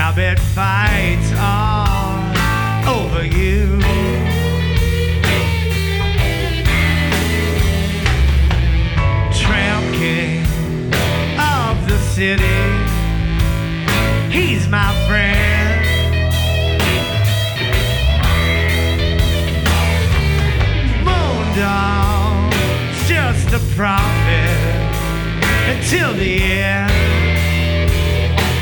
rabbit fights on over you. Tramp king of the city, he's my friend. Moondog's just a prophet until the end.